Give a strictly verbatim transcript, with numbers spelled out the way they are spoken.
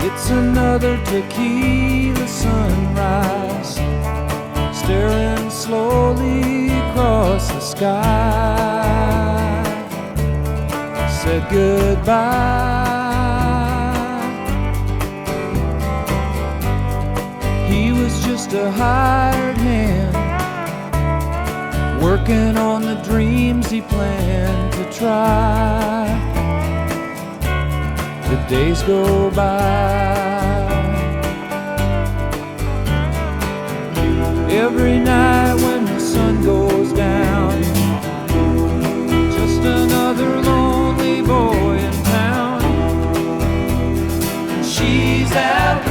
It's another tequila sunrise, staring slowly across the sky. Said goodbye. He was just a hired hand, working on the dreams he planned to try. The days go by. Every night when the sun goes down, just another lonely boy in town. She's out